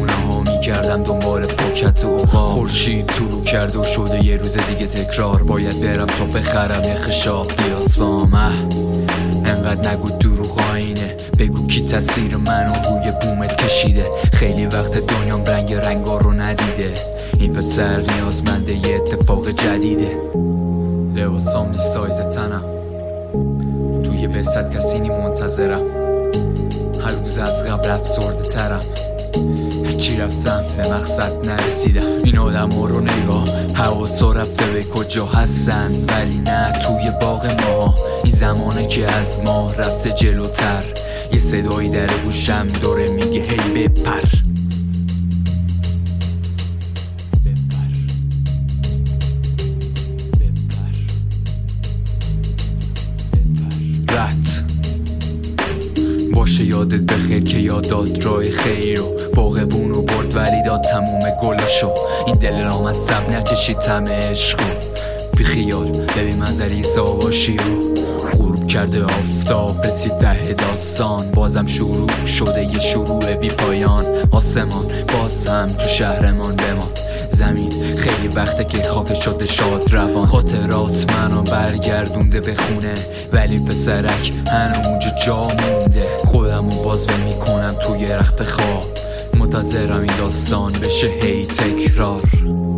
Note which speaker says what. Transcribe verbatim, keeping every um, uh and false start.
Speaker 1: خونه ها میگردم دنبال پاکت و اوقات. خورشید طلوع کرده و شده یه روز دیگه تکرار. باید برم تا بخرم یه خشاب دیاسفامه. انقدر نگو دروغ آینه، بگو کی تاثیر منو روی بومت کشیده. خیلی وقت دنیام رنگ رنگا رو ندیده. این پسر نیازمنده یه اتفاق جدیده. لباسام نیست سایز تنم، توی بسط کسینی منتظرم. هر روز از قبل افسرده ترم، هرچی رفتم به مقصد نرسیدم. این آدم ها رو نگاه، حواسا رفته به کجا هستن ولی نه توی باغ ما. این زمانه که از ما رفته جلوتر، یه صدایی در گوشم داره میگه هی بپر. باشه یادت بخیر که یاد داد راه خیر و باغبون و برد ولی داد تموم گلشو. این دل رام از سب نچشید تم عشقو. بی خیال ببین منظری ساواشی و غروب کرده آفتاب رسید ته داستان. بازم شروع شده یه شروع بی پایان. آسمان باز هم تو شهرمان بمان. زمین خیلی وقته که خاک شده شاد روان. خاطرات منو برگردونده به خونه ولی پسرک هنوز جا مونده. خودمو باز به میکنم توی رخت خواب، منتظرم این داستان بشه هی تکرار.